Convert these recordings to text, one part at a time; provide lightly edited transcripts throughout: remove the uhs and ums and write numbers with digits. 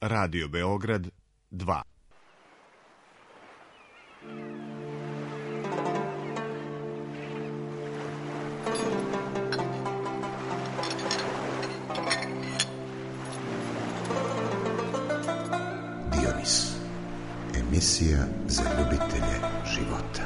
Radio Beograd 2. Dionis, emisija za ljubitelje života.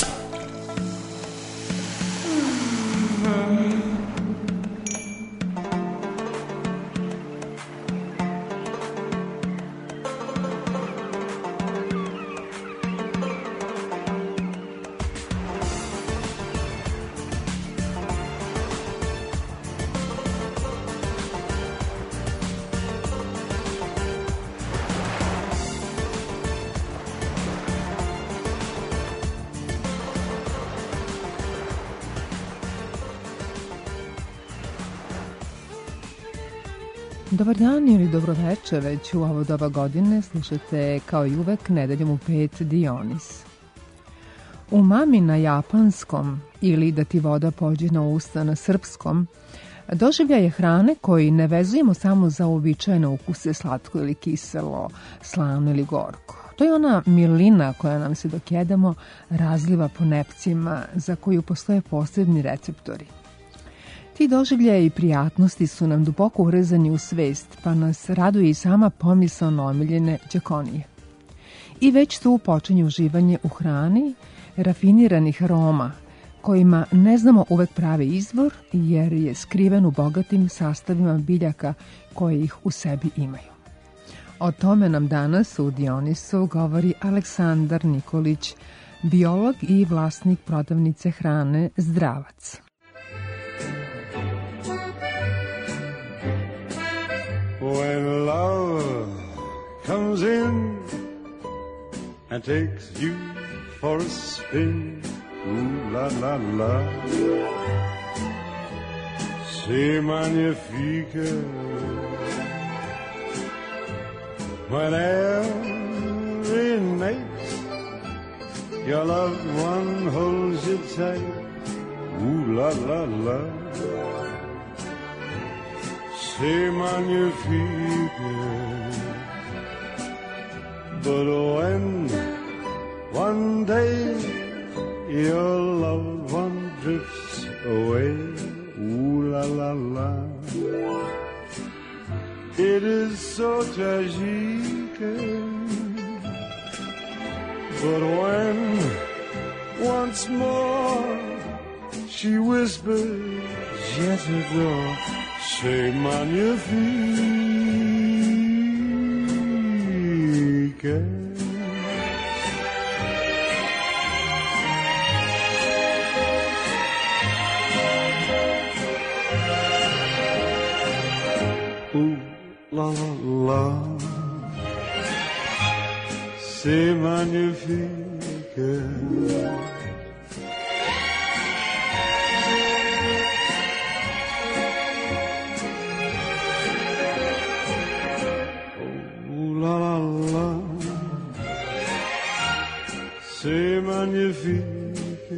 Dobar dan ili dobroveče, već u ovo doba godine slušate kao i uvek nedeljom u 5 Dionis. Umami na japanskom ili da ti voda pođe na usta na srpskom doživljaj je hrane koji ne vezujemo samo za uobičajene ukuse slatko ili kiselo, slavno ili gorko. To je ona milina koja nam se dok jedemo razliva po nepcima za koju postoje posebni receptori. Ti doživljaje i prijatnosti su nam duboko urezani u svest, pa nas raduje i sama pomisao na omiljene đakonije. I već tu počinje uživanje u hrani rafiniranih aroma, kojima ne znamo uvek pravi izvor, jer je skriven u bogatim sastavima biljaka koje ih u sebi imaju. O tome nam danas u Dionisu govori Aleksandar Nikolić, biolog i vlasnik prodavnice hrane Zdravac. When love comes in and takes you for a spin, ooh la la la, c'est magnifique. When every night your loved one holds you tight, ooh la la la, c'est magnifique. But when one day your loved one drifts away, ooh la la la, it is so tragique. But when once more she whispers, je t'adore, c'est magnifique. Ooh la la la, c'est magnifique. C'est magnifique.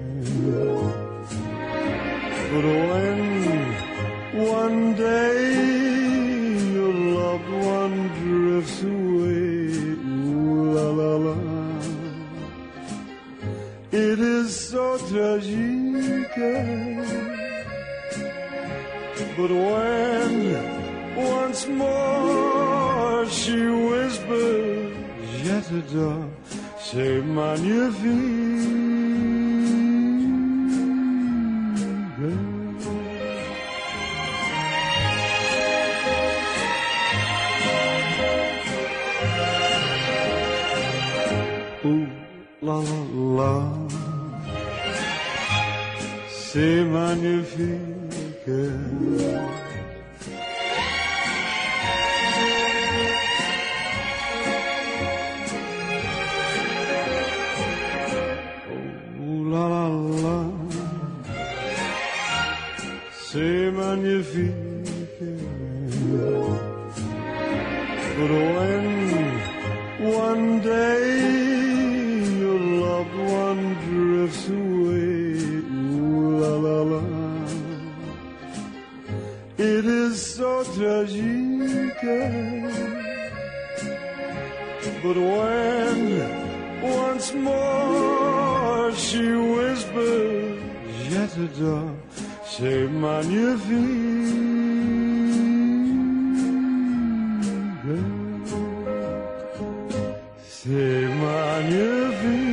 But when one day your loved one drifts away, ooh la la la, it is so tragique. But when once more she whispers, je t'adore, c'est magnifique. Ooh la la la, c'est magnifique. C'est magnifique. But when one day your loved one drifts away, ooh la la la, it is so tragique. But when once more she whispered, je t'adore, c'est magnifique. C'est magnifique.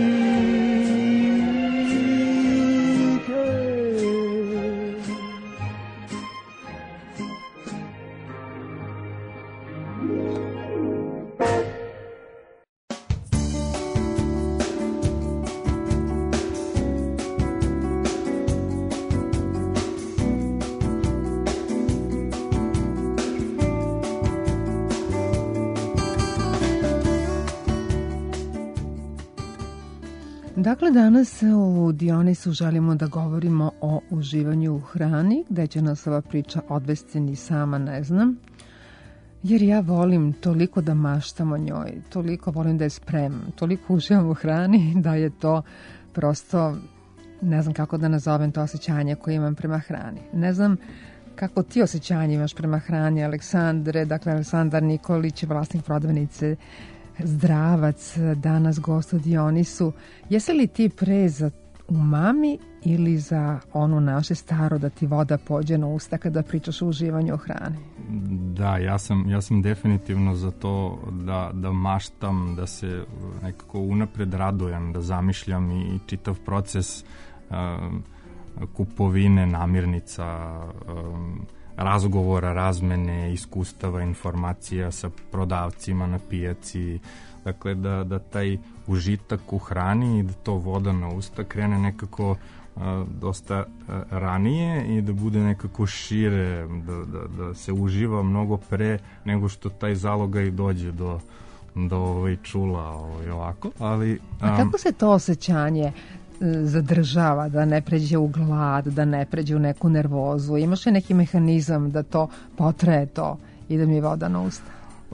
Dakle, danas u Dionisu želimo da govorimo o uživanju u hrani, gde će nas ova priča odvesti ni sama ne znam, jer ja volim toliko da maštam o njoj, toliko volim da je spremam, toliko uživam u hrani da je to prosto, ne znam kako da nazovem to osjećanje koje imam prema hrani. Ne znam kako ti osjećanje imaš prema hrani, Aleksandre. Dakle, Aleksandar Nikolić, vlasnik prodavnice Zdravac, danas gost u Dionisu. Jesi li ti pre za umami ili za ono naše staro da ti voda pođe na usta kada pričaš o uživanju o hrani? Da, ja sam definitivno za to da maštam, da se nekako unapred radujem, da zamišljam i čitav proces kupovine, namirnica, razgovora, razmene, iskustava, informacija sa prodavcima na pijaci. Dakle, da taj užitak u hrani i da to voda na usta krene nekako dosta ranije i da bude nekako šire, da se uživa mnogo pre nego što taj zalogaj dođe do čula ovako. Ali, a kako se to osjećanje zadržava, da ne pređe u glad, da ne pređe u neku nervozu? Imaš li neki mehanizam da to potraje to i da mi voda na usta?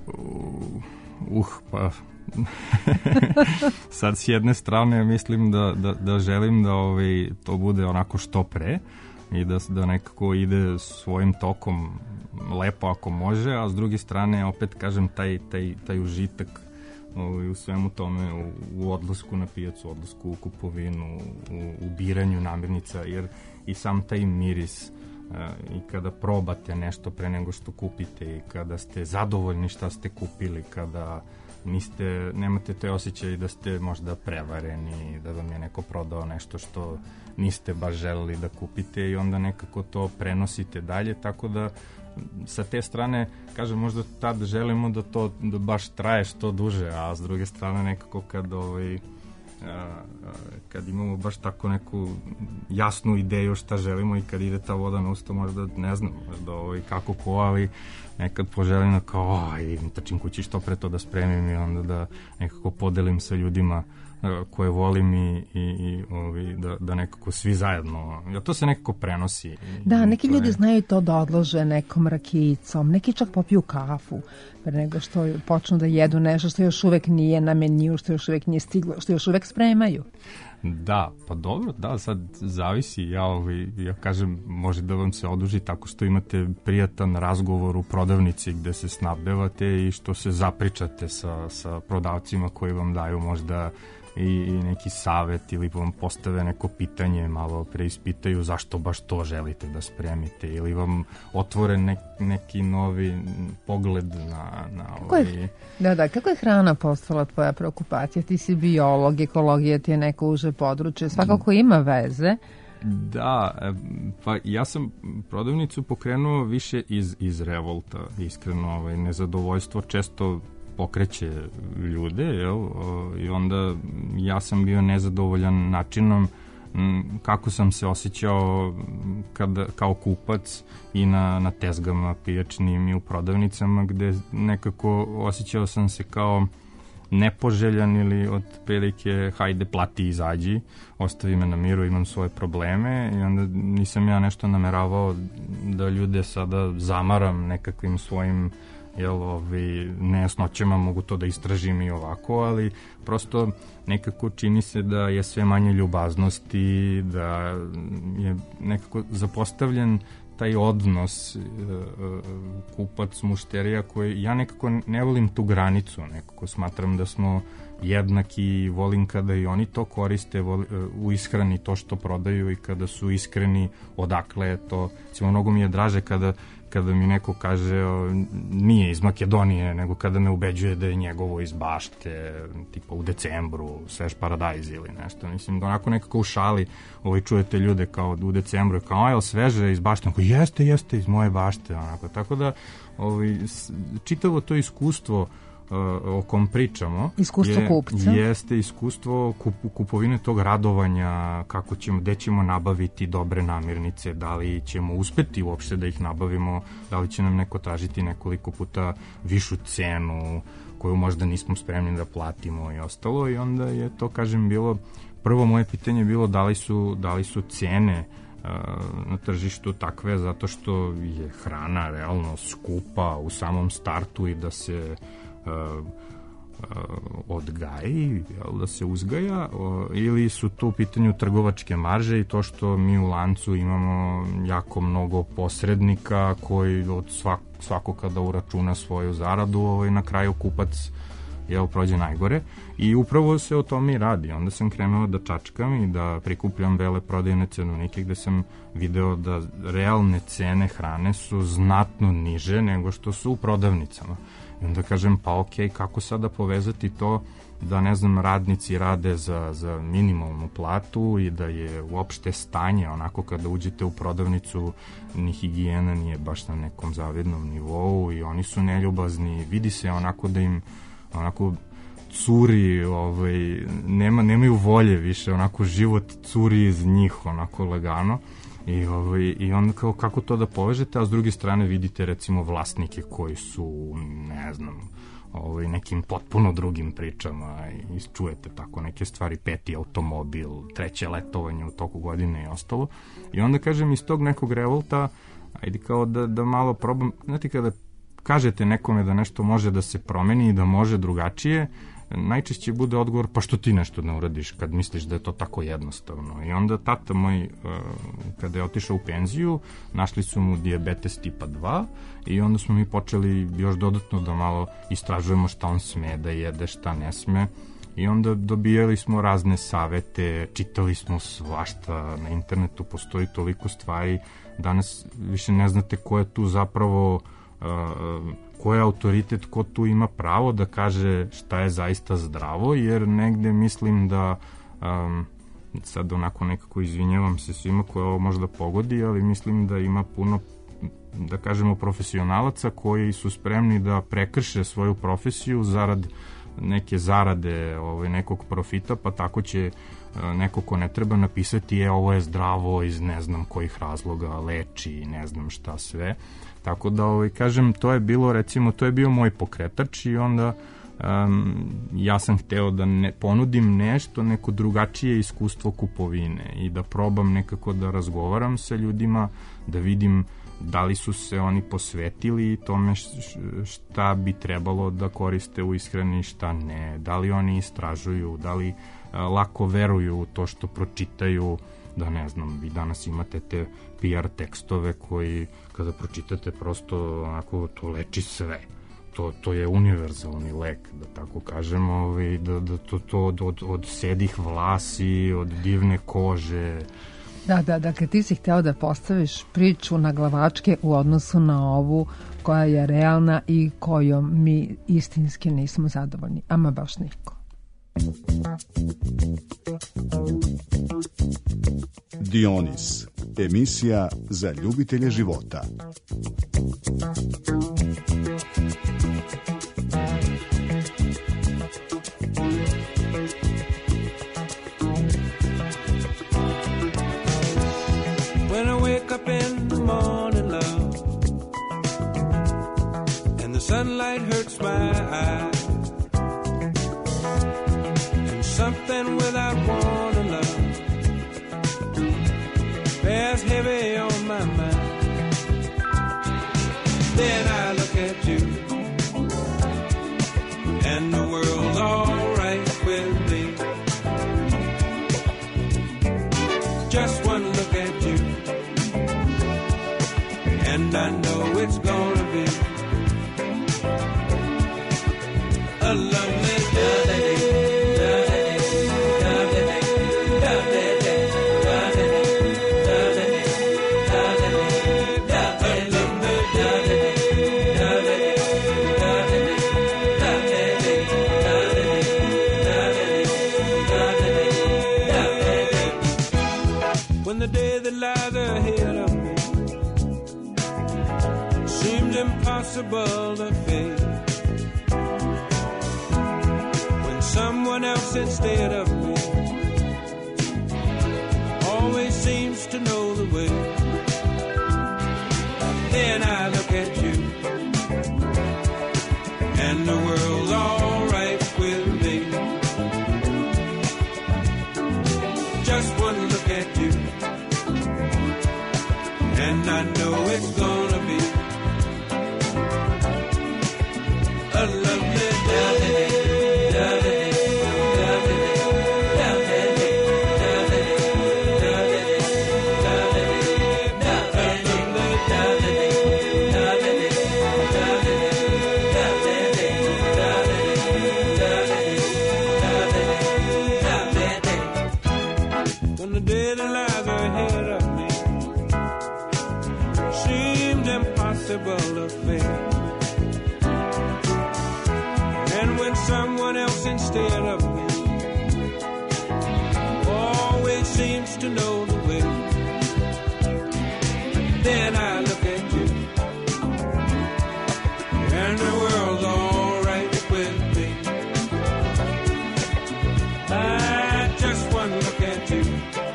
Pa sad s jedne strane mislim da želim da to bude onako što pre i da nekako ide svojim tokom lepo ako može, a s druge strane opet kažem taj užitak u svemu tome, u odlasku na pijacu, odlasku u kupovinu, u biranju namirnica, jer i sam taj miris i kada probate nešto pre nego što kupite i kada ste zadovoljni šta ste kupili, kada nemate te osjećaje da ste možda prevareni, da vam je neko prodao nešto što niste baš želeli da kupite i onda nekako to prenosite dalje, tako da sa te strane, kažem, možda tad želimo da baš traje što duže, a s druge strane nekako kad imamo baš tako neku jasnu ideju šta želimo i kad ide ta voda na usta, možda ne znam, možda kako ko, ali nekad poželim da kao, trčim kući što pre to da spremim i onda da nekako podelim sa ljudima koje volim i da nekako svi zajedno, to se nekako prenosi. Da, neki ljudi znaju to da odlože nekom rakijicom, neki čak popiju kafu pre nego što počnu da jedu nešto što još uvek nije na meniju, što još uvek nije stiglo, što još uvek spremaju. Da, pa dobro, da, sad zavisi, ja kažem, može da vam se oduži tako što imate prijatan razgovor u prodavnici gde se snabdevate i što se zapričate sa prodavcima koji vam daju možda i neki savet ili vam postave neko pitanje, malo preispitaju zašto baš to želite da spremite ili vam otvore neki novi pogled na kako je hrana postala tvoja preokupacija? Ti si biolog, ekologija ti je neko uže područje, svakako ima veze. Da, pa ja sam prodavnicu pokrenuo više iz revolta, iskreno, nezadovoljstvo često pokreće ljude, i onda ja sam bio nezadovoljan načinom kako sam se osjećao kao kupac i na tezgama pijačnim i u prodavnicama, gde nekako osjećao sam se kao nepoželjan ili od prilike hajde plati izađi, ostavi me na miru, imam svoje probleme, i onda nisam ja nešto nameravao da ljude sada zamaram nekakvim svojim nejasnoćama, mogu to da istražim i ovako, ali prosto nekako čini se da je sve manje ljubaznosti, da je nekako zapostavljen taj odnos kupac-mušterija koji, ja nekako ne volim tu granicu, nekako smatram da smo jednaki i volim kada i oni to koriste u ishrani, to što prodaju i kada su iskreni odakle je to. Recimo, mnogo mi je draže kada mi neko kaže nije iz Makedonije, nego kada me ubeđuje da je njegovo iz bašte, tipa u decembru, svež paradajz ili nešto. Mislim da onako nekako u šali čujete ljude kao u decembru, kao jel sveže iz bašte, onako jeste iz moje bašte, onako. Tako da čitavo to iskustvo o kom pričamo iskustvo kupca jeste iskustvo kupovine tog radovanja, kako ćemo, gde ćemo nabaviti dobre namirnice, da li ćemo uspeti uopšte da ih nabavimo, da li će nam neko tražiti nekoliko puta višu cenu koju možda nismo spremni da platimo i ostalo. I onda je to, kažem, bilo prvo moje pitanje je bilo da li su cene na tržištu takve zato što je hrana realno skupa u samom startu i da se odgaji, da se uzgaja, ili su tu u pitanju trgovačke marže i to što mi u lancu imamo jako mnogo posrednika koji od svako kada uračuna svoju zaradu, na kraju kupac prođe najgore. I upravo se o tome i radi. Onda sam krenuo da čačkam i da prikupljam veleprodajne cenovnike gde sam video da realne cene hrane su znatno niže nego što su u prodavnicama. I onda kažem, pa okej, kako sada povezati to da, ne znam, radnici rade za minimalnu platu i da je uopšte stanje, onako kada uđete u prodavnicu, ni higijena nije baš na nekom zavidnom nivou i oni su neljubazni, vidi se onako da im onako curi, nemaju volje više, onako život curi iz njih, onako lagano. I onda kako to da povežete, a s druge strane vidite recimo vlasnike koji su, ne znam, nekim potpuno drugim pričama i čujete tako neke stvari, 5. automobil, 3. letovanje u toku godine i ostalo. I onda, kažem, iz tog nekog revolta, ajde kao da malo probam, znate, kada kažete nekome da nešto može da se promeni i da može drugačije, najčešće bude odgovor, pa što ti nešto ne uradiš kad misliš da je to tako jednostavno. I onda tata moj, kada je otišao u penziju, našli su mu dijabetes tipa 2 i onda smo mi počeli još dodatno da malo istražujemo šta on sme da jede, šta ne sme. I onda dobijali smo razne savete, čitali smo svašta, na internetu postoji toliko stvari, danas više ne znate ko je tu zapravo ko je autoritet, ko tu ima pravo da kaže šta je zaista zdravo, jer negde mislim da sad onako nekako izvinjavam se svima koje ovo možda pogodi, ali mislim da ima puno, da kažemo, profesionalaca koji su spremni da prekrše svoju profesiju zarad neke zarade, nekog profita, pa tako će neko ko ne treba napisati ovo je zdravo iz ne znam kojih razloga, leči, ne znam šta sve. Tako da, kažem, to je bilo, recimo, to je bio moj pokretač i onda ja sam hteo da ponudim neko drugačije iskustvo kupovine i da probam nekako da razgovaram sa ljudima, da vidim da li su se oni posvetili tome šta bi trebalo da koriste u ishrani, šta ne, da li oni istražuju, da li lako veruju u to što pročitaju, da, ne znam, vi danas imate te PR tekstove koji kada pročitate prosto onako to leči sve. To je univerzalni lek, da tako kažemo, da to od sedih vlasi, od divne kože. Da, dakle ti si hteo da postaviš priču na glavačke u odnosu na ovu koja je realna i kojom mi istinski nismo zadovoljni, ama baš niko. Dionis, emisija za ljubitelje života. When I wake up in the morning, love, and the sunlight hurts my eyes, something without warning, love, bears heavy on my mind. Then I look at you, and the world's all right with me. Just one look at you, a lovely day. When the day that lies ahead of me seems impossible to face, when someone else instead of me always seems to know the way, then I look at you and the world's all right with me. Just one look at you and I know it's gonna be a lovely day. When the day that lies ahead of me seems impossible to face, and when someone else instead of me always seems to know the way, then I look at you and the world's all right with me. I just one look at you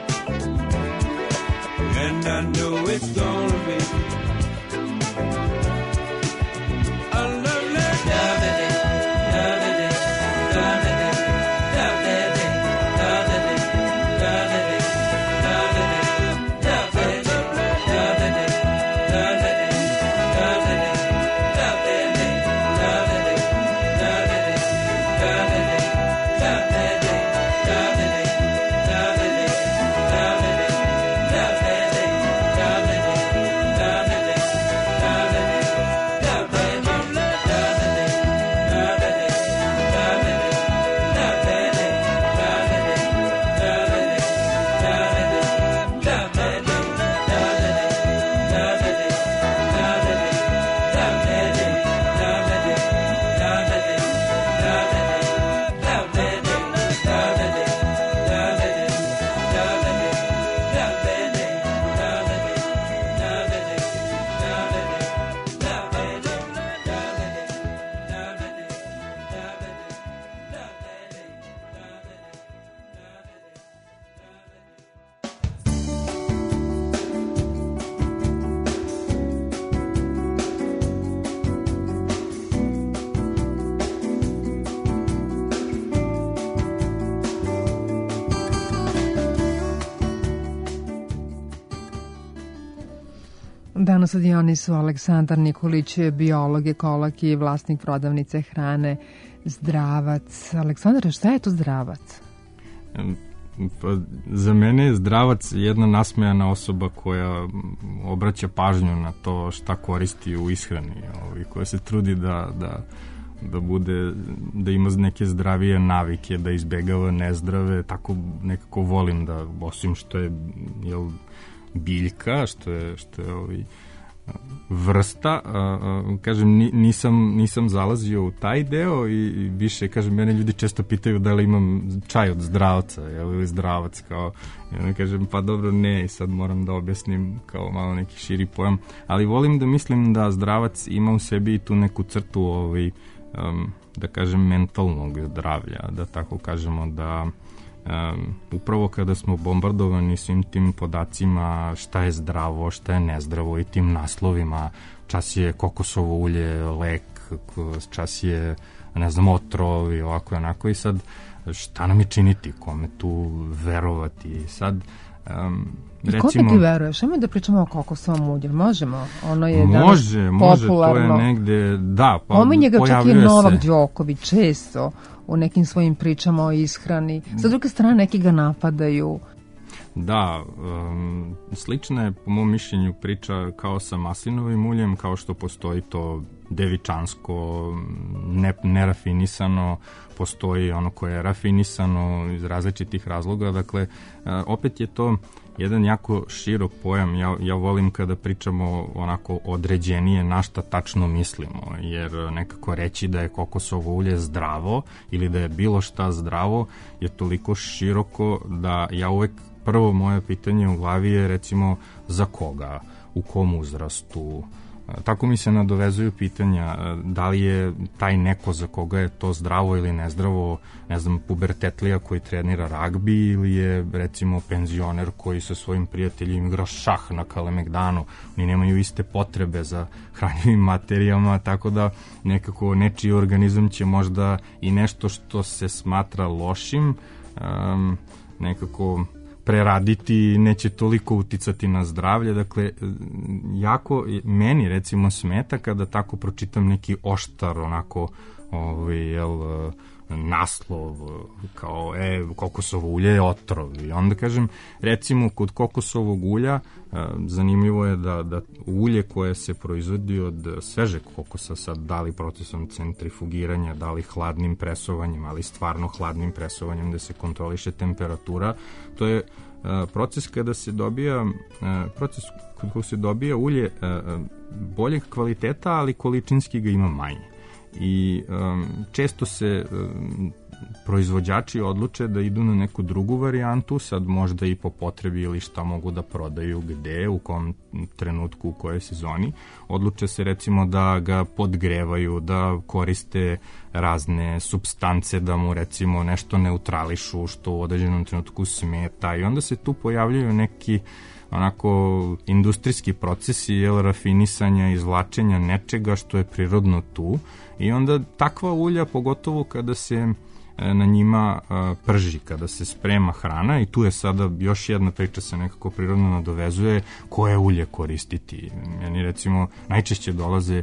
and I know it's gonna be a lovely day. Danas u Dionisu Aleksandar Nikolić, biolog, ekolog i vlasnik prodavnice hrane Zdravac. Aleksandar, šta je to Zdravac? Pa, za mene je Zdravac jedna nasmejana osoba koja obraća pažnju na to šta koristi u ishrani, koja se trudi da bude, da ima neke zdravije navike, da izbegava nezdrave. Tako nekako volim da, osim što je biljka, što je vrsta, kažem, nisam zalazio u taj deo i više, kažem, mene ljudi često pitaju da li imam čaj od Zdravca ili Zdravac, kao, ja kažem, pa dobro, ne, i sad moram da objasnim kao malo neki širi pojam, ali volim da mislim da Zdravac ima u sebi i tu neku crtu da kažem mentalnog zdravlja, da tako kažemo, da upravo kada smo bombardovani svim tim podacima šta je zdravo, šta je nezdravo i tim naslovima, čas je kokosovo ulje lek, čas je, ne znam, otrov i ovako i onako, i sad šta nam je činiti, kome tu verovati. Sad recimo, kome ti veruješ? Ajmo da pričamo o kokosovom ulju, možemo? Ono je može, popularno. To je negde, da, pa pominje ga čak i Novak se Đoković često u nekim svojim pričama o ishrani. Sa druge strane, neki ga napadaju. Da, slična je po mom mišljenju priča kao sa maslinovim uljem, kao što postoji to devičansko, nerafinisano, postoji ono koje je rafinisano iz različitih razloga, dakle opet je to jedan jako širok pojam. Ja volim kada pričamo onako određenije na šta tačno mislimo, jer nekako reći da je kokosovo ulje zdravo ili da je bilo šta zdravo je toliko široko da ja uvek prvo moje pitanje u glavi je recimo za koga, u kom uzrastu. Tako mi se nadovezuju pitanja da li je taj neko za koga je to zdravo ili nezdravo, ne znam, pubertetlija koji trenira ragbi ili je recimo penzioner koji sa svojim prijateljima igra šah na Kalemegdanu. Oni nemaju iste potrebe za hranjivim materijama, tako da nekako nečiji organizam će možda i nešto što se smatra lošim nekako preraditi, neće toliko uticati na zdravlje. Dakle, jako meni recimo smeta kada tako pročitam neki oštar onako naslov kao kokosovo ulje je otrov. I onda kažem, recimo kod kokosovog ulja zanimljivo je da ulje koje se proizvodi od svežeg kokosa, sad da li procesom centrifugiranja, da li hladnim presovanjem, ali stvarno hladnim presovanjem da se kontroliše temperatura, to je proces kada se dobija kada se dobija ulje boljeg kvaliteta, ali količinski ga ima manje. I često se proizvođači odluče da idu na neku drugu varijantu, sad možda i po potrebi ili šta mogu da prodaju gde, u kom trenutku, u kojoj sezoni. Odluče se recimo da ga podgrevaju, da koriste razne supstance, da mu recimo nešto neutrališu što u određenom trenutku smeta i onda se tu pojavljaju neki onako industrijski procesi rafinisanja, izvlačenja nečega što je prirodno tu i onda takva ulja, pogotovo kada se na njima prži, kada se sprema hrana i tu je sada još jedna priča se nekako prirodno nadovezuje koje ulje koristiti. Meni recimo najčešće dolaze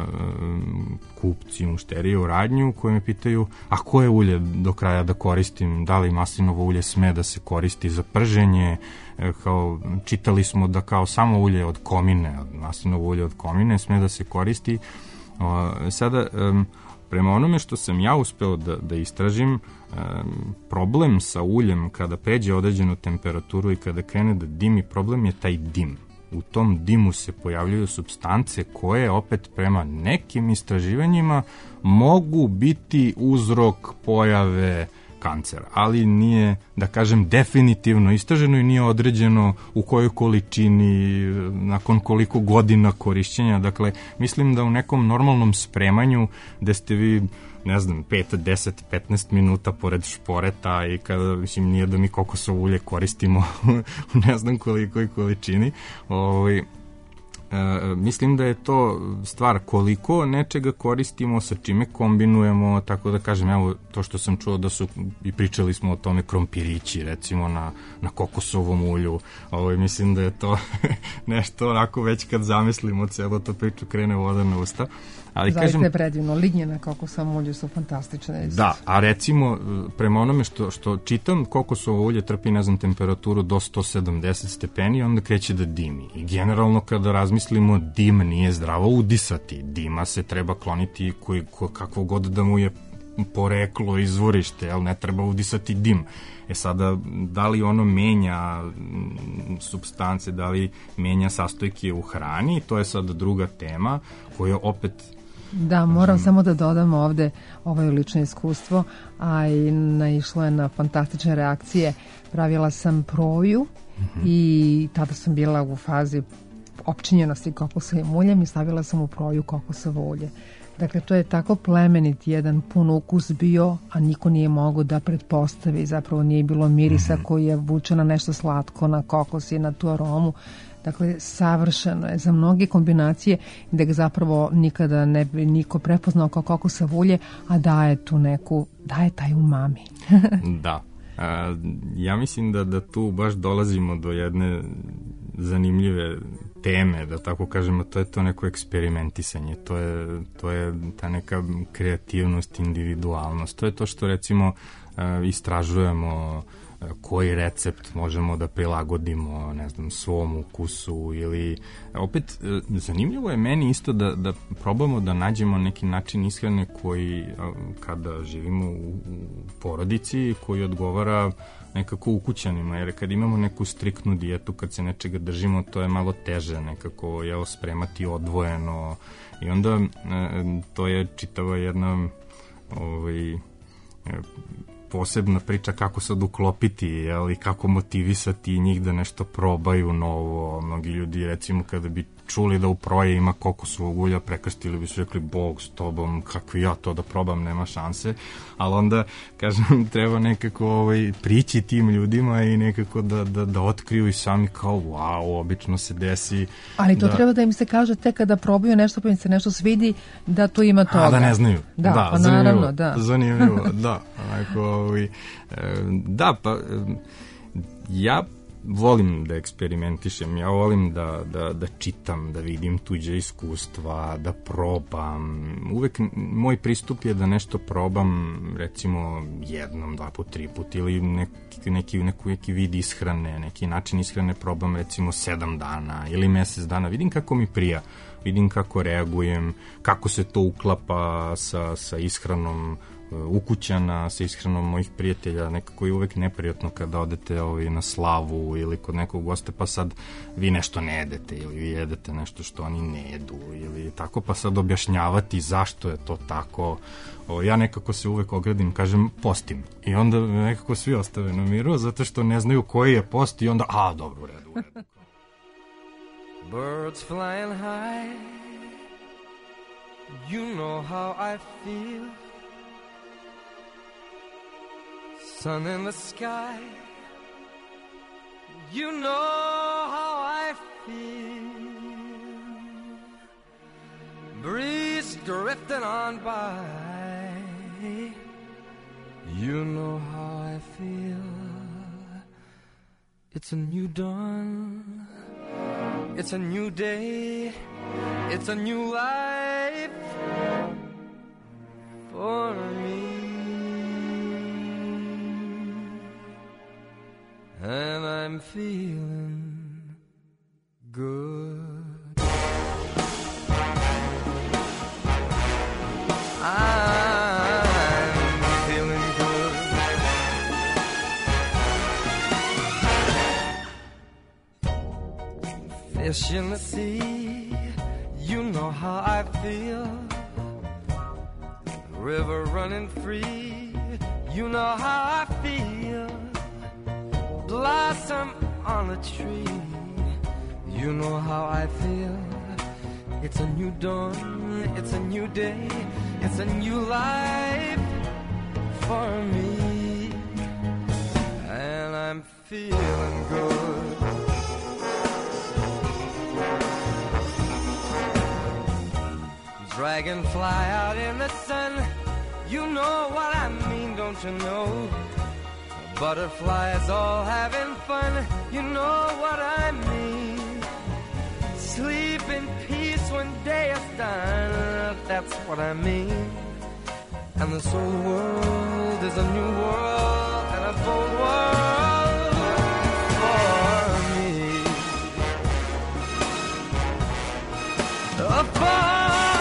kupci, mušterije u radnju koji me pitaju a koje ulje do kraja da koristim, da li maslinovo ulje sme da se koristi za prženje, kao čitali smo da kao samo ulje od komine, maslinovo ulje od komine sme da se koristi. Sada prema onome što sam ja uspeo da istražim, problem sa uljem kada pređe određenu temperaturu i kada krene da dimi, problem je taj dim. U tom dimu se pojavljuju supstance koje opet prema nekim istraživanjima mogu biti uzrok pojave kancera, ali nije, da kažem, definitivno istraženo i nije određeno u kojoj količini, nakon koliko godina korišćenja. Dakle, mislim da u nekom normalnom spremanju gde ste vi, ne znam, 5, 10, 15 minuta pored šporeta i kada, mislim, nije da mi kokosovo ulje koristimo u ne znam kolikoj količini, mislim da je to stvar koliko nečega koristimo, sa čime kombinujemo, tako da kažem, evo to što sam čuo da su, i pričali smo o tome, krompirići recimo na kokosovom ulju, mislim da je to nešto onako već kad zamislimo celo to priču krene voda na usta. Ali zaista kažem, je predivno, lignje na kokosovom ulju su fantastične. Da, a recimo prema onome što čitam, kokosovo ulje trpi, ne znam, temperaturu do 170 stepeni, onda kreće da dimi. I generalno kada razmislimo, dim nije zdravo udisati. Dima se treba kloniti kakvo god da mu je poreklo, izvorište, ali ne treba udisati dim. Sada, da li ono menja supstance, da li menja sastojke u hrani, to je sad druga tema koja opet... Da, moram samo da dodam ovde lično iskustvo, a i naišlo je na fantastične reakcije. Pravila sam proju i tada sam bila u fazi opčinjenosti kokosovim uljem i stavila sam u proju kokosovo ulje. Dakle, to je tako plemenit jedan pun ukus bio, a niko nije mogao da pretpostavi, zapravo nije bilo mirisa koji je vuče na nešto slatko, na kokos i na tu aromu. Dakle, savršeno je za mnoge kombinacije da ga zapravo nikada ne bi niko prepoznao kao kokosovo ulje, a daje taj umami. Da. Ja mislim da tu baš dolazimo do jedne zanimljive teme, da tako kažemo, to je to neko eksperimentisanje, to je ta neka kreativnost, individualnost, to je to što recimo istražujemo koji recept možemo da prilagodimo, ne znam, svom ukusu ili... Opet, zanimljivo je meni isto da probamo da nađemo neki način ishrane koji, kada živimo u porodici, koji odgovara nekako ukućanima, jer kad imamo neku striktnu dijetu, kad se nečega držimo, to je malo teže nekako, spremati odvojeno i onda to je čitava jedna posebna priča kako sad uklopiti, i kako motivisati njih da nešto probaju novo. Mnogi ljudi, recimo, kada bi čuli da u proje ima kokosovog ulja, prekrstili bi su rekli, Bog s tobom, kakvi ja to da probam, nema šanse. Ali onda, kažem, treba nekako prići tim ljudima i nekako da otkriju i sami kao, wow, obično se desi. Ali to treba da im se kaže tek kada probaju nešto pa im se nešto svidi, da tu ima toga. A da ne znaju. Da, pa zanimljivo, naravno, da. Zanimljivo, da. Da, pa ja volim da eksperimentišem, ja volim da čitam, da vidim tuđe iskustva, da probam. Uvek moj pristup je da nešto probam, recimo jednom, 2 put, 3 put, ili neki vid ishrane, neki način ishrane probam recimo 7 dana ili mesec dana. Vidim kako mi prija, vidim kako reagujem, kako se to uklapa sa ishranom ukućana, sa ishranom mojih prijatelja. Nekako je uvek neprijatno kada odete na slavu ili kod nekog gosta, pa sad vi nešto ne jedete ili vi jedete nešto što oni ne jedu ili tako, pa sad objašnjavati zašto je to tako. Ja nekako se uvek ogradim, kažem postim, i onda nekako svi ostave na miru zato što ne znaju koji je post i onda, dobro, u redu. Birds flying high, you know how I feel. Sun in the sky, you know how I feel. Breeze drifting on by, you know how I feel. It's a new dawn, it's a new day, it's a new life for me. And I'm feeling good. I'm feeling good. Fish in the sea, you know how I feel. River running free, you know how I feel. Blossom on a tree, you know how I feel. It's a new dawn, it's a new day, it's a new life for me. And I'm feeling good. Dragonfly out in the sun, you know what I mean, don't you know? Butterflies all having fun, you know what I mean. Sleep in peace when day is done, that's what I mean. And this old world is a new world and a bold world for me. For me.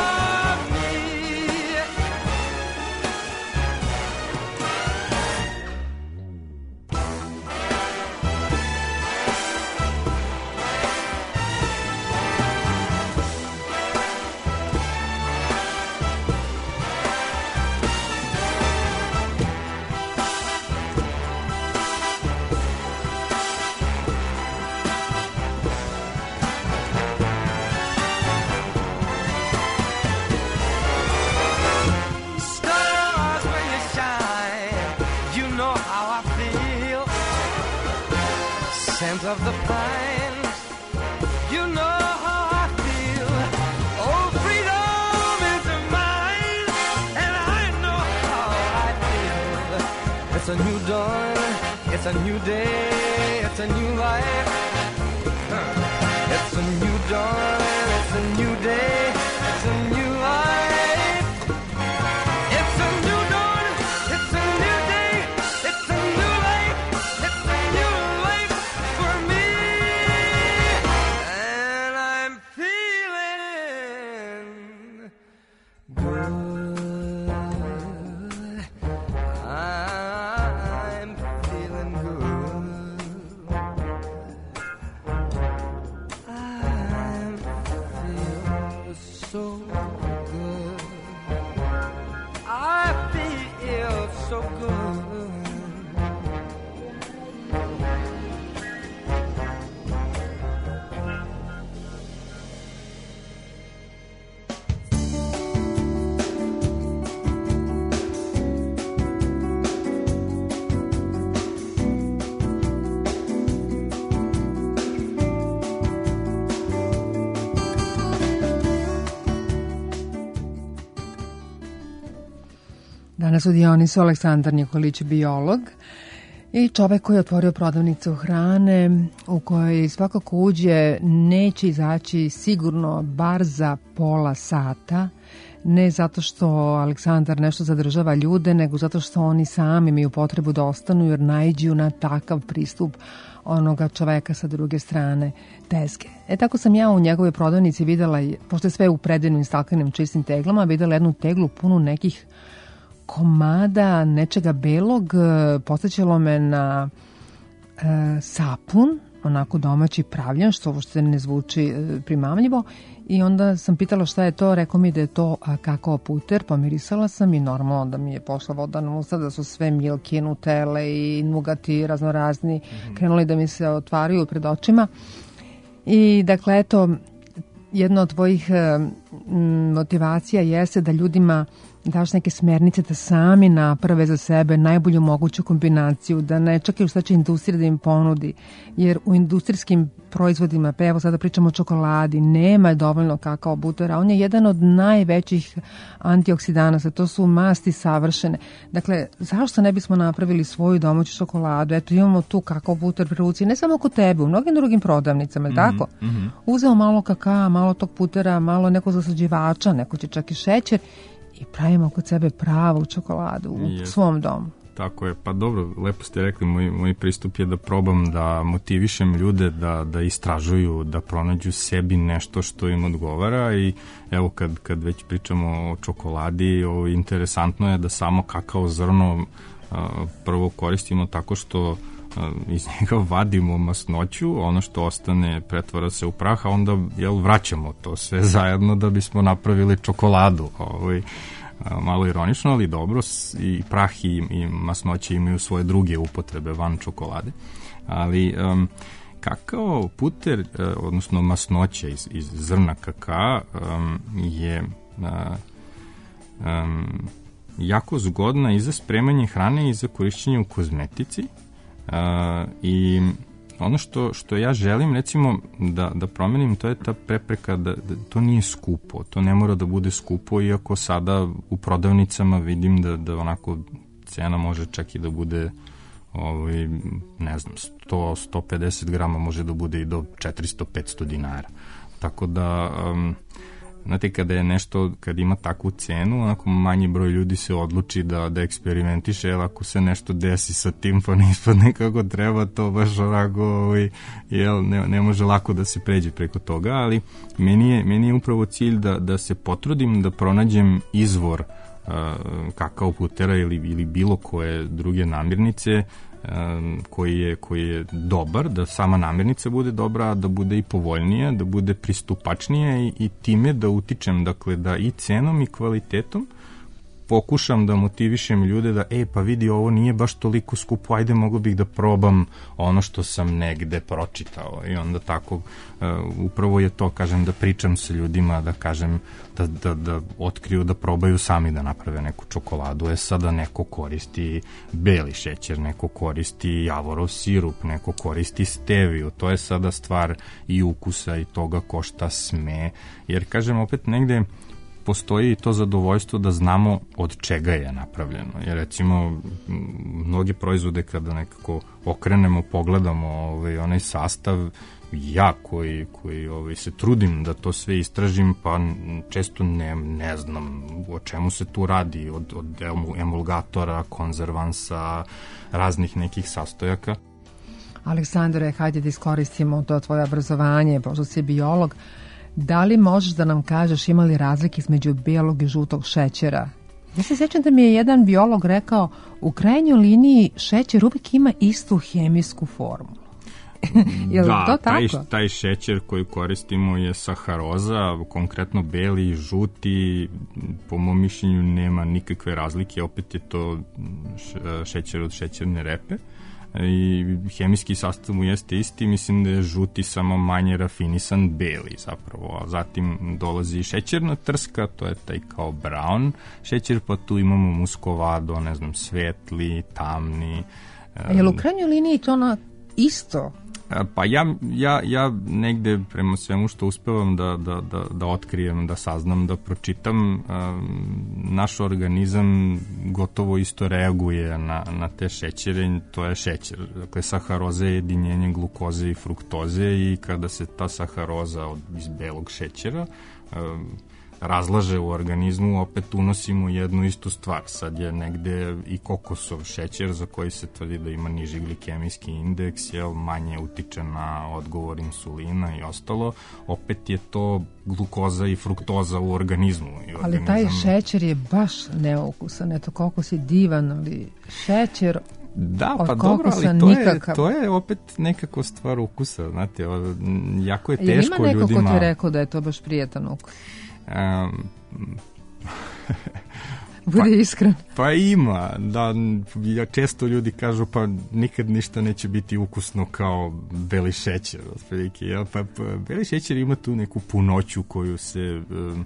Of the pine, you know how I feel. Oh, freedom is mine, and I know how I feel. It's a new dawn, it's a new day, it's a new life. It's a new dawn, it's a new day, it's a new life. It's a new dawn, it's a new day, it's a new life. It's feel so good. Danas u Dionisu Aleksandar Nikolić, biolog i čovek koji je otvorio prodavnicu hrane u kojoj svako ko uđe neće izaći sigurno bar za pola sata, ne zato što Aleksandar nešto zadržava ljude, nego zato što oni sami imaju potrebu da ostanu jer naiđu na takav pristup onoga čoveka sa druge strane tezge. Tako sam ja u njegovoj prodavnici videla, pošto je sve u predivnim staklenim čistim teglama, videla jednu teglu punu nekih komada nečega belog, podsjećalo me na sapun, onako domaći pravljen, što uopšte ne zvuči primamljivo, i onda sam pitala šta je to, rekao mi da je to kakao puter, pomirisala sam i normalno da mi je pošla voda na usta, da su sve milke, nutele i nugati raznorazni krenuli da mi se otvaraju pred očima. I dakle, eto, jedna od tvojih motivacija jeste da ljudima daš neke smernice da sami naprave za sebe najbolju moguću kombinaciju, da ne čekaju šta će industrija da im ponudi, jer u industrijskim proizvodima, pa evo sada pričamo o čokoladi, nema dovoljno kakao butera, on je jedan od najvećih antioksidanasa, to su masti savršene. Dakle, zašto ne bismo napravili svoju domaću čokoladu? Eto, imamo tu kakao buter pri ruci, ne samo kod tebe, u mnogim drugim prodavnicama, tako? Uzeo malo kakao, malo tog putera, malo nekog zaslađivača, neko će čak i šećer, i pravimo kod sebe pravu čokoladu u svom domu. Tako je, pa dobro, lepo ste rekli, moj pristup je da probam da motivišem ljude da istražuju, da pronađu sebi nešto što im odgovara i evo kad već pričamo o čokoladi, interesantno je da samo kakao zrno prvo koristimo tako što iz njega vadimo masnoću, ono što ostane pretvara se u prah, a onda vraćamo to sve zajedno da bismo napravili čokoladu. Malo ironično, ali dobro, i prah i masnoće imaju svoje druge upotrebe van čokolade. Ali kakao puter, odnosno masnoće iz zrna kakaa je jako zgodna i za spremanje hrane i za korišćenje u kozmetici. I ono što ja želim recimo da promenim, to je ta prepreka da to nije skupo, to ne mora da bude skupo, iako sada u prodavnicama vidim da onako cena može čak i da bude ne znam, 100-150 grama može da bude i do 400-500 dinara, tako da znate, kad ima takvu cenu, onako manji broj ljudi se odluči da eksperimentiše, jer ako se nešto desi sa tim pa ne ispadne kako treba, to baš onako ne može lako da se pređe preko toga, ali meni je upravo cilj da se potrudim da pronađem izvor kakao putera ili bilo koje druge namirnice koji je dobar, da sama namirnica bude dobra, da bude i povoljnija, da bude pristupačnija i time da utičem, dakle, da i cenom i kvalitetom pokušam da motivišem ljude da, pa vidi, ovo nije baš toliko skupo, ajde, mogu bih da probam ono što sam negde pročitao. I onda tako, upravo je to, kažem, da pričam sa ljudima, da kažem, da otkriju, da probaju sami da naprave neku čokoladu. Sada neko koristi beli šećer, neko koristi javorov sirup, neko koristi steviju. To je sada stvar i ukusa i toga ko šta sme. Jer, kažem, opet negde postoji to zadovoljstvo da znamo od čega je napravljeno. Jer recimo mnoge proizvode kada nekako okrenemo, pogledamo onaj sastav, ja koji se trudim da to sve istražim, pa često ne znam o čemu se tu radi, od emulgatora, konzervansa, raznih nekih sastojaka. Aleksandre, hajde da iskoristimo to tvoje obrazovanje, pošto si biolog. Da li možeš da nam kažeš ima li razlike između belog i žutog šećera? Ja se sjećam da mi je jedan biolog rekao, u krajnjoj liniji šećer uvijek ima istu hemijsku formulu. Je li to tako? Taj šećer koji koristimo je saharoza, konkretno beli i žuti, po mom mišljenju nema nikakve razlike, opet je to šećer od šećerne repe i hemijski sastav mu jeste isti, mislim da je žuti samo manje rafinisan beli zapravo, a zatim dolazi šećerna trska, to je taj kao brown šećer, pa tu imamo muskovado, ne znam, svetli, tamni. Je li u krajnjoj liniji to isto? Pa ja negde prema svemu što uspevam da otkrijem, da saznam, da pročitam, naš organizam gotovo isto reaguje na te šećere, to je šećer. Dakle, saharoza je jedinjenje glukoze i fruktoze i kada se ta saharoza iz belog šećera razlaže u organizmu, opet unosimo jednu istu stvar. Sad je negde i kokosov šećer za koji se tvrdi da ima niži glikemijski indeks, manje utiče na odgovor insulina i ostalo. Opet je to glukoza i fruktoza u organizmu. Ali taj šećer je baš neukusan. Eto, kokos je divan, ali šećer da, od pa dobro, ali to je opet nekako stvar ukusa. Znate, jako je teško ljudima... Ima neko ko ti je rekao da je to baš prijetan ukus? Budi iskren. Pa ima, da, često ljudi kažu pa nikad ništa neće biti ukusno kao beli šećer, otprilike, pa beli šećer ima tu neku punoću koju se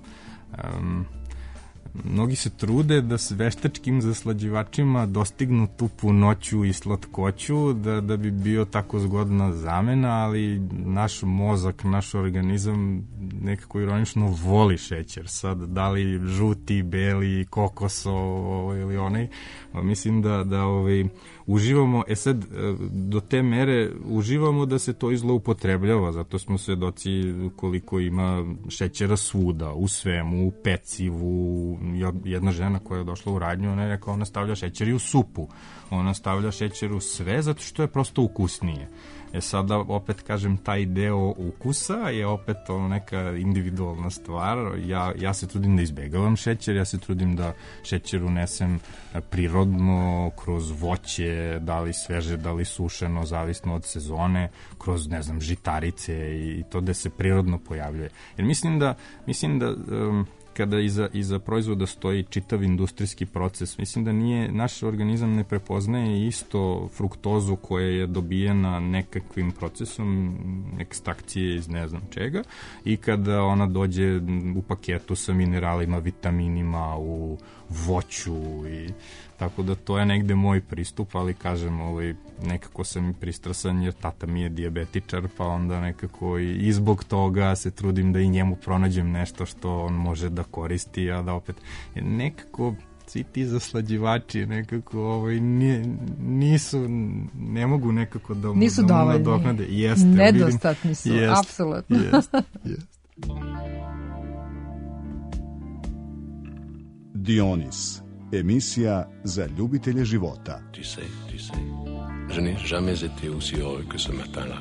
mnogi se trude da s veštačkim zaslađivačima dostignu tu punoću i slatkoću da bi bio tako zgodna zamena, ali naš mozak, naš organizam nekako ironično voli šećer. Sad, da li žuti, beli, kokosov ili onaj, mislim da uživamo, sad do te mere uživamo da se to izloupotrebljava, zato smo svedoci koliko ima šećera svuda, u svemu, u pecivu. Jedna žena koja je došla u radnju, ona je rekao, ona stavlja šećer i u supu, ona stavlja šećer u sve zato što je prosto ukusnije. Sada opet kažem, taj deo ukusa je opet neka individualna stvar. Ja se trudim da izbegavam šećer, ja se trudim da šećer unesem prirodno, kroz voće, da li sveže, da li sušeno, zavisno od sezone, kroz, ne znam, žitarice i to da se prirodno pojavljuje. Jer mislim da kada iza proizvoda stoji čitav industrijski proces, mislim da naš organizam ne prepoznaje isto fruktozu koja je dobijena nekakvim procesom ekstrakcije iz ne znam čega i kada ona dođe u paketu sa mineralima, vitaminima, u voću i tako da to je negde moj pristup, ali kažem, nekako sam i pristrasan jer tata mi je dijabetičar, pa onda nekako i zbog toga se trudim da i njemu pronađem nešto što on može da koristi, a da opet nekako svi ti zaslađivači nekako nisu, ne mogu nekako da nisu dovoljni, nedostatni su, apsolutno. Dionis, emisija za ljubitelje života. Tu sais, je n'ai jamais été aussi heureux que ce matin-là.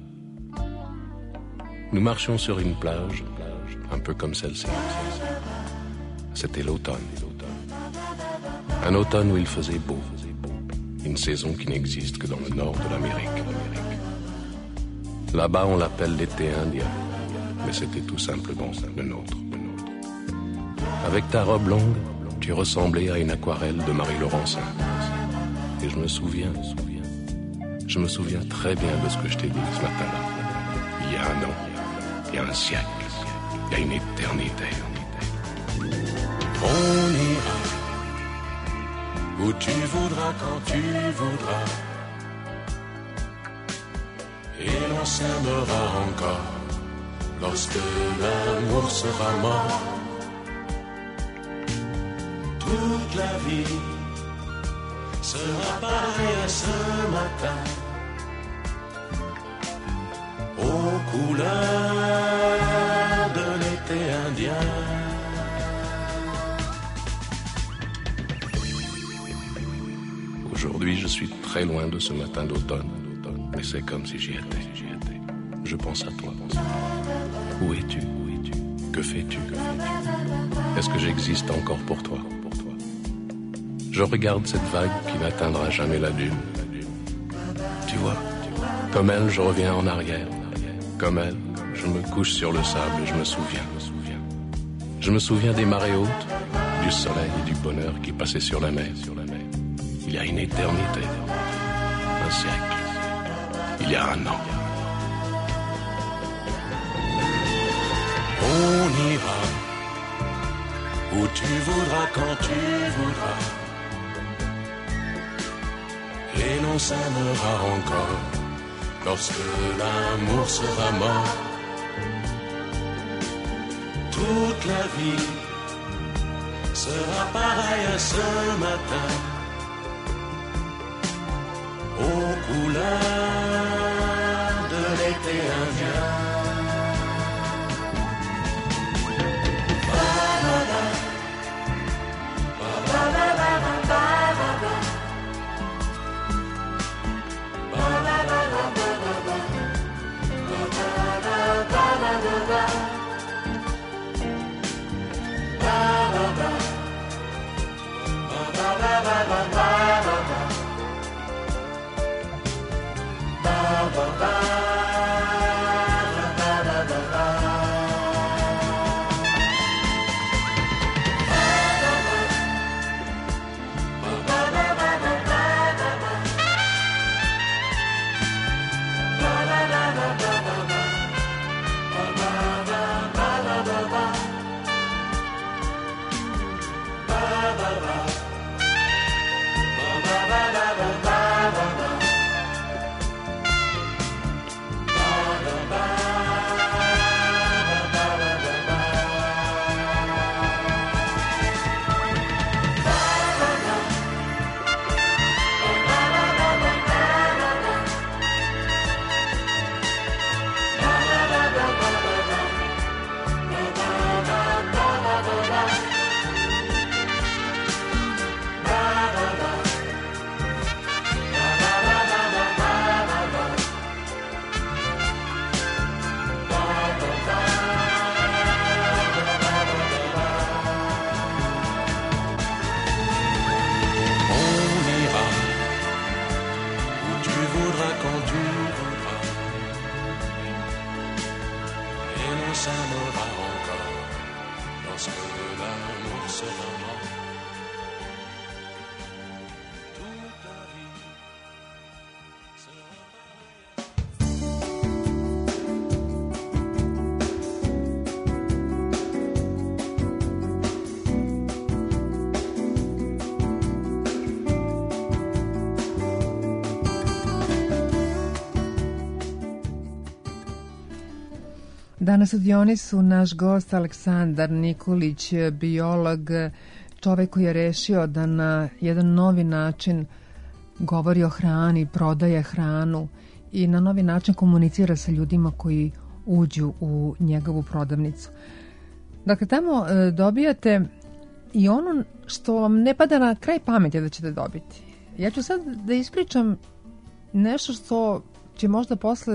Nous marchions sur une plage, un peu comme celle-ci. C'était l'automne. Un automne où il faisait beau. Une saison qui n'existe que dans le nord de l'Amérique. Là-bas, on l'appelle l'été indien, mais c'était tout simplement le nôtre. Avec ta robe longue, tu ressemblais à une aquarelle de Marie Laurencin. Et je me souviens très bien de ce que je t'ai dit ce matin-là. Il y a un an, il y a un siècle, il y a une éternité. On ira où tu voudras, quand tu voudras. Et l'on s'aimera encore lorsque l'amour sera mort. Toute la vie sera pareille à ce matin, aux couleurs de l'été indien. Aujourd'hui, je suis très loin de ce matin d'automne, mais c'est comme si j'y étais. Je pense à toi. Où es-tu? Que fais-tu? Est-ce que j'existe encore pour toi? Je regarde cette vague qui n'atteindra jamais la dune. Tu vois, Comme elle, je reviens en arrière. Comme elle, je me couche sur le sable et je me souviens. Je me souviens des marées hautes, du soleil et du bonheur qui passaient sur la mer. Il y a une éternité, un siècle, il y a un an. On ira où tu voudras, quand tu voudras, et l'on s'aimera encore lorsque l'amour sera mort. Toute la vie sera pareille à ce matin, aux couleurs de l'été indien. Danas u Dionisu naš gost Aleksandar Nikolić, biolog, čovek koji je rešio da na jedan novi način govori o hrani, prodaje hranu i na novi način komunicira sa ljudima koji uđu u njegovu prodavnicu. Dakle, tamo dobijate i ono što vam ne pada na kraj pameti da ćete dobiti. Ja ću sad da ispričam nešto što će možda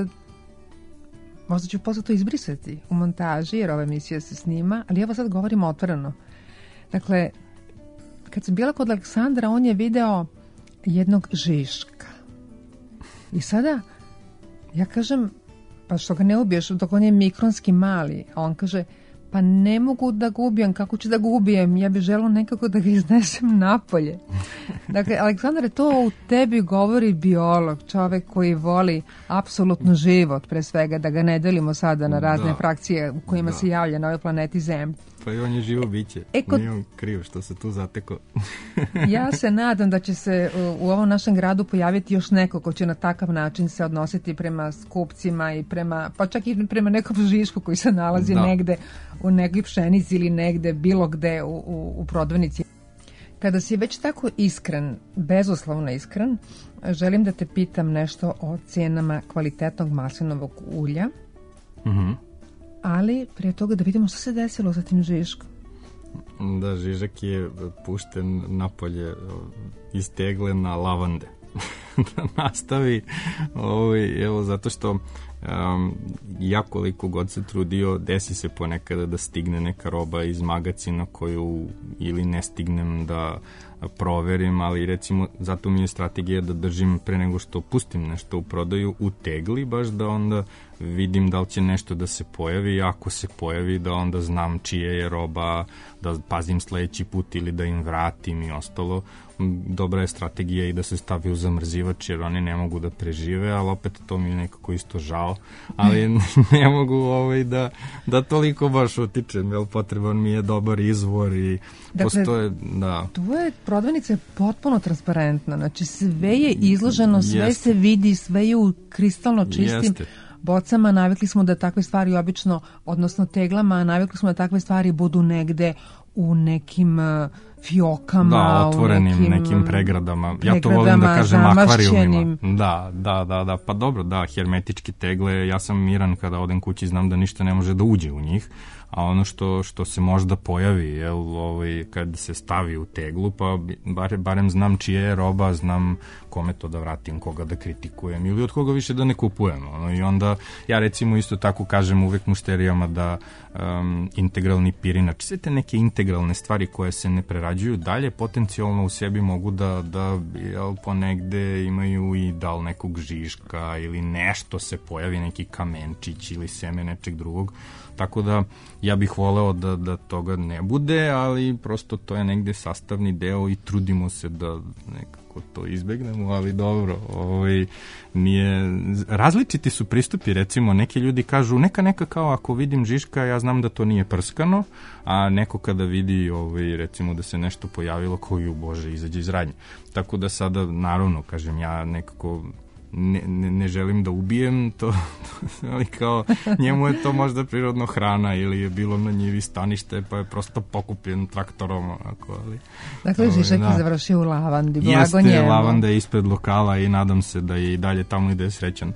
ću posle to izbrisati u montaži, jer ova emisija se snima, ali evo sad govorim otvoreno. Dakle, kad sam bila kod Aleksandra, on je video jednog Žiška. I sada, ja kažem, pa što ga ne ubiješ, dok on je mikronski mali, a on kaže, pa ne mogu da ga ubijem, kako ću da ga ubijem, ja bih želeo nekako da ga iznesem napolje. Dakle, Aleksandar, to u tebi govori biolog, čovek koji voli apsolutno život, pre svega, da ga ne delimo sada na razne frakcije u kojima se javlja na ovoj planeti Zemlji. Pa i on je živo biće, nije on kriv što se tu zateko. Ja se nadam da će se u ovom našem gradu pojaviti još neko ko će na takav način se odnositi prema skupcima i pa čak i prema nekom Žišku koji se nalazi negde u nekoj pšenici ili negde, bilo gde u prodavnici. Kada si već tako iskren, bezuslovno iskren, želim da te pitam nešto o cijenama kvalitetnog maslinovog ulja. Ali prije toga da vidimo što se desilo sa tim Žiškom. Da, Žižak je pušten napolje iz tegle na lavande. Da nastavi, evo, zato što ja koliko god se trudio, desi se ponekada da stigne neka roba iz magacina koju ili ne stignem da proverim, ali recimo zato mi je strategija da držim pre nego što pustim nešto u prodaju u tegli, baš da onda vidim da li će nešto da se pojavi, ako se pojavi da onda znam čije je roba, da pazim sledeći put ili da im vratim i ostalo. Dobra je strategija i da se stavi u zamrzivač jer oni ne mogu da prežive, ali opet to mi je nekako isto žao, ali ne mogu da toliko baš utičem, jer potreban mi je dobar izvor i postoje, da. Tvoje prodavnica je potpuno transparentna, znači sve je izloženo, sve se vidi, sve je u kristalno čistim bocama, navikli smo da takve stvari obično, odnosno teglama, navikli smo da takve stvari budu negde u nekim fiokama, da, otvorenim nekim pregradama. Ja to volim da kažem akvarijumima. Da, pa dobro, da, hermetičke tegle, ja sam miran kada odem kući, znam da ništa ne može da uđe u njih, a ono što se možda pojavi, kad se stavi u teglu, pa barem znam čije je roba, znam kome to da vratim, koga da kritikujem ili od koga više da ne kupujem. I onda ja recimo isto tako kažem uvek mušterijama da integralni pirinač, sve te neke integralne stvari koje se ne prerađuju dalje, potencijalno u sebi mogu da ponegde imaju i da li nekog žiška ili nešto se pojavi, neki kamenčić ili seme nečeg drugog. Tako da ja bih voleo da toga ne bude, ali prosto to je negde sastavni deo i trudimo se da nekako to izbegnemo, ali dobro, različiti su pristupi, recimo neki ljudi kažu neka kao ako vidim žiška ja znam da to nije prskano, a neko kada vidi recimo da se nešto pojavilo koju bože izađe iz radnje. Tako da sada naravno kažem ja nekako ne želim da ubijem to, ali kao njemu je to možda prirodno hrana ili je bilo na njivi stanište pa je prosto pokupljen traktorom. Ali, dakle, Žižak je završio u lavandi, blago jeste, njemu. Jeste, lavanda je ispred lokala i nadam se da je i dalje tamo i da je srećan.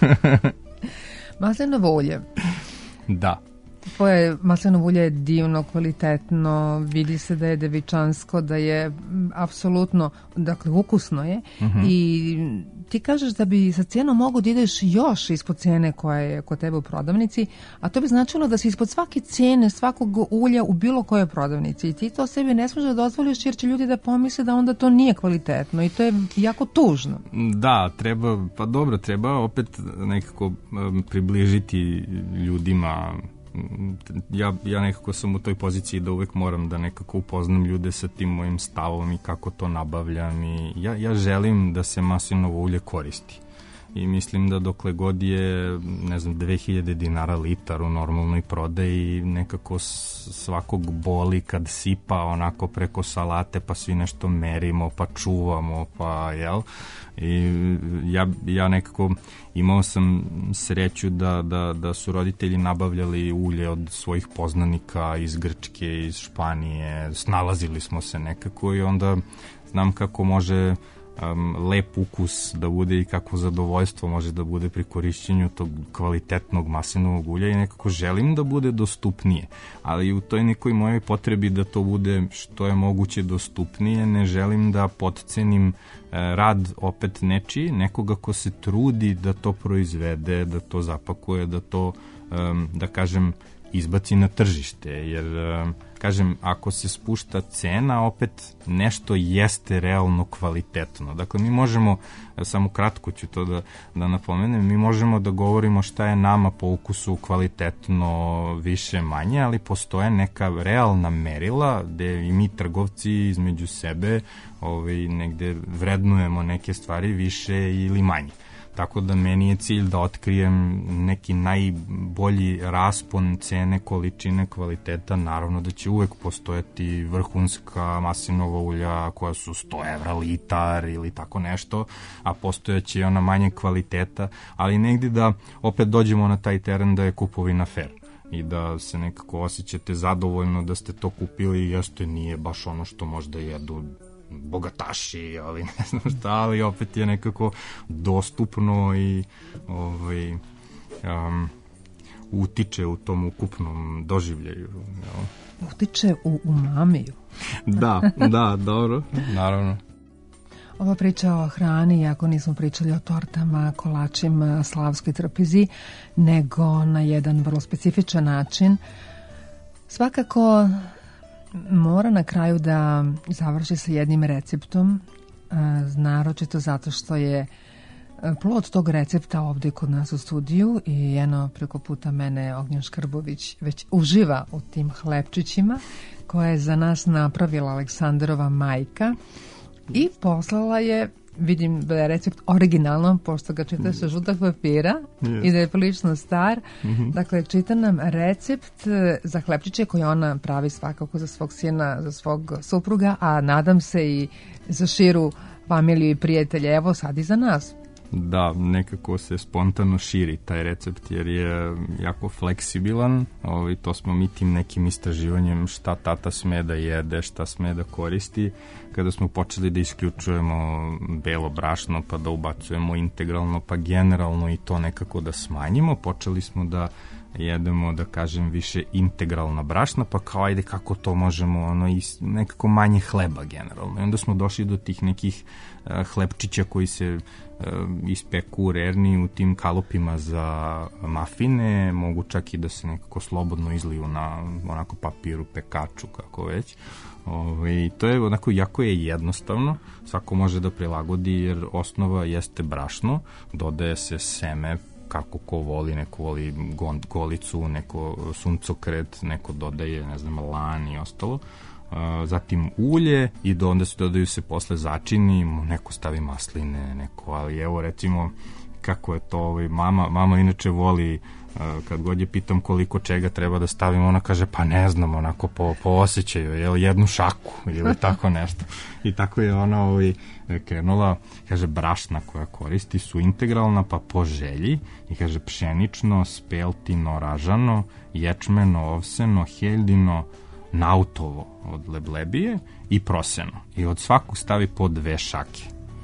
Maslinovo ulje. Da. Tvoje maslinovo ulje je divno, kvalitetno, vidi se da je devičansko, da je apsolutno, dakle, ukusno je. I ti kažeš da bi sa cijenom mogu da ideš još ispod cijene koja je kod tebe u prodavnici, a to bi značilo da si ispod svake cijene, svakog ulja u bilo kojoj prodavnici i ti to sebi ne smiješ da dozvoliš jer će ljudi da pomisle da onda to nije kvalitetno i to je jako tužno. Da, treba opet nekako približiti ljudima. Ja nekako sam u toj poziciji da uvek moram da nekako upoznam ljude sa tim mojim stavom i kako to nabavljam i ja želim da se maslinovo ulje koristi i mislim da dokle god je 2000 dinara litar u normalnoj prodaji nekako svakog boli kad sipa onako preko salate pa svi nešto merimo pa čuvamo pa i ja nekako imao sam sreću da su roditelji nabavljali ulje od svojih poznanika iz Grčke, iz Španije, snalazili smo se nekako i onda znam kako može lep ukus da bude i kako zadovoljstvo može da bude pri korišćenju tog kvalitetnog maslinovog ulja i nekako želim da bude dostupnije, ali u toj nekoj mojoj potrebi da to bude što je moguće dostupnije, ne želim da potcenim rad opet nečiji, nekoga ko se trudi da to proizvede, da to zapakuje, da to, da kažem, izbaci na tržište, jer kažem, ako se spušta cena, opet nešto jeste realno kvalitetno. Dakle, mi možemo, samo kratko ću to da napomenem, mi možemo da govorimo šta je nama po ukusu kvalitetno više manje, ali postoje neka realna merila gde i mi trgovci između sebe negde vrednujemo neke stvari više ili manje. Tako da meni je cilj da otkrijem neki najbolji raspon cene, količine, kvaliteta. Naravno da će uvek postojati vrhunska maslinova ulja koja su 100 evra litar ili tako nešto, a postojaće i ona manje kvaliteta, ali negdje da opet dođemo na taj teren da je kupovina fair i da se nekako osjećate zadovoljno da ste to kupili i jeste nije baš ono što možda jedu bogataši, ali ne znam šta, ali opet je nekako dostupno i utiče u tom ukupnom doživljaju. Utiče u umamiju. Da, dobro, naravno. Ova priča o hrani, iako nismo pričali o tortama, kolačima, slavskoj trpezi, nego na jedan vrlo specifičan način, svakako mora na kraju da završi sa jednim receptom, naročito zato što je plod tog recepta ovde kod nas u studiju i jedno preko puta mene Ognjen Škrbović već uživa u tim hlebčićima koje je za nas napravila Aleksandrova majka i poslala je, vidim da je recept originalno, pošto ga čita sa žutog papira i da je prilično star. Dakle, čita nam recept za hlebčiće koje ona pravi svakako za svog sina, za svog supruga, a nadam se i za širu familiju i prijatelje. Evo sad i za nas. Da, nekako se spontano širi taj recept jer je jako fleksibilan. To smo mi tim nekim istraživanjem šta tata sme da jede, šta sme da koristi. Kada smo počeli da isključujemo belo brašno pa da ubacujemo integralno pa generalno i to nekako da smanjimo, počeli smo da jedemo, da kažem, više integralna brašna, pa kao ajde kako to možemo, nekako manje hleba generalno. I onda smo došli do tih nekih hlebčića koji se ispeku rerni u tim kalupima za mafine, mogu čak i da se nekako slobodno izliju na onako papiru, pekaču, kako već. I to je onako jako je jednostavno, svako može da prilagodi jer osnova jeste brašno, dodaje se seme, kako ko voli, neko voli golicu, neko suncokret, neko dodaje, ne znam, lan i ostalo. Zatim ulje i onda se dodaju se posle začini, neko stavi masline, neko, ali evo recimo kako je to, mama inače voli, kad god je pitam koliko čega treba da stavim, ona kaže pa ne znam, onako po osjećaju, jednu šaku ili tako nešto. I tako je ona krenula, kaže brašna koja koristi su integralna pa po želji i kaže pšenično, speltino, ražano, ječmeno, ovseno, heljino, nautovo od leblebije i proseno. I od svakog stavi po 2 šake.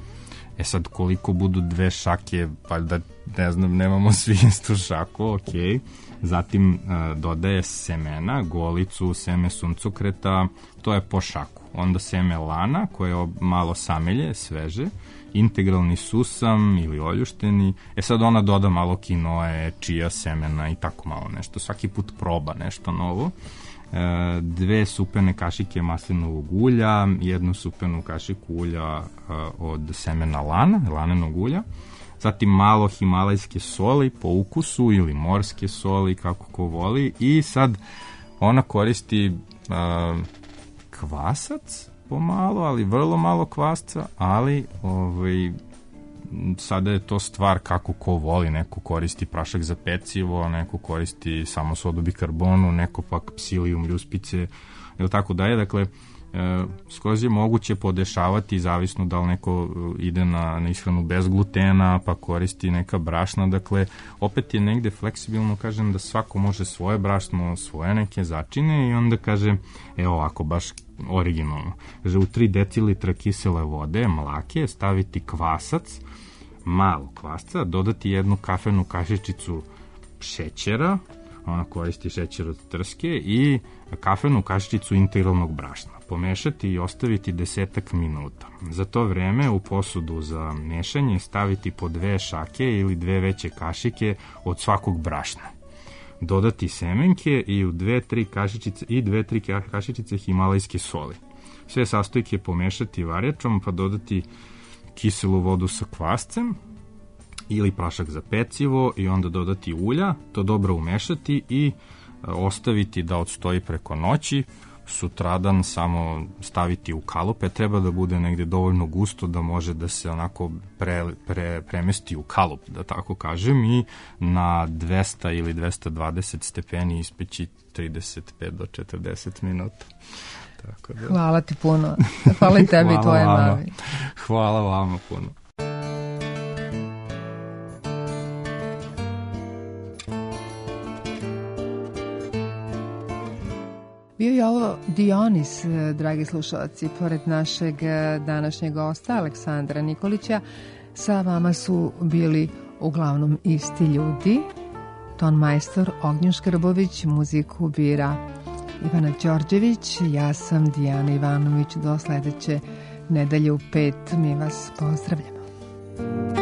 Sad koliko budu 2 šake, pa da ne znam, nemamo svi istu šaku, ok. Zatim dodaje semena, golicu, seme suncokreta, to je po šaku. Onda seme lana koje malo samelje, sveže, integralni susam ili oljušteni. Sad ona doda malo kinoe, čija semena i tako malo nešto. Svaki put proba nešto novo. 2 supene kašike maslinovog ulja, 1 supenu kašiku ulja od semena lanenog ulja, zatim malo himalajske soli po ukusu ili morske soli, kako ko voli, i sad ona koristi kvasac pomalo, ali vrlo malo kvasca, ali sada je to stvar kako ko voli, neko koristi prašak za pecivo, neko koristi samo sodu bikarbonu, neko pak psilijum ljuspice, ili tako da je, dakle, skroz je moguće podešavati, zavisno da li neko ide na ishranu bez glutena, pa koristi neka brašna, dakle, opet je negde fleksibilno, kažem, da svako može svoje brašno, svoje neke začine i onda kaže, evo ovako, baš originalno, kaže, u 3 decilitra kisele vode, mlake, staviti kvasac, malo kvasca, dodati 1 kafenu kašičicu šećera, ona koristi šećer od trske, i kafenu kašičicu integralnog brašna. Pomešati i ostaviti 10 minuta. Za to vreme u posudu za mešanje staviti po 2 šake ili 2 veće kašike od svakog brašna. Dodati semenke i u 2-3 kašičice himalajske soli. Sve sastojke pomešati varjačom, pa dodati kiselu vodu sa kvascem ili prašak za pecivo i onda dodati ulja, to dobro umešati i ostaviti da odstoji preko noći. Sutradan samo staviti u kalupe, treba da bude negde dovoljno gusto da može da se onako premesti u kalup, da tako kažem, i na 200 ili 220 stepeni ispeći 35 do 40 minuta. Tako da. Hvala ti puno. Hvala i tebi i tvoje mami. Hvala vama puno. Bio je ovo Dionis, dragi slušalci, pored našeg današnjeg gosta Aleksandra Nikolića. Sa vama su bili uglavnom isti ljudi. Ton majstor Ognjen Škrbović, muziku bira Ivana Đorđević, ja sam Dijana Ivanović. Do sledeće Nedelje u 5 mi vas pozdravljamo.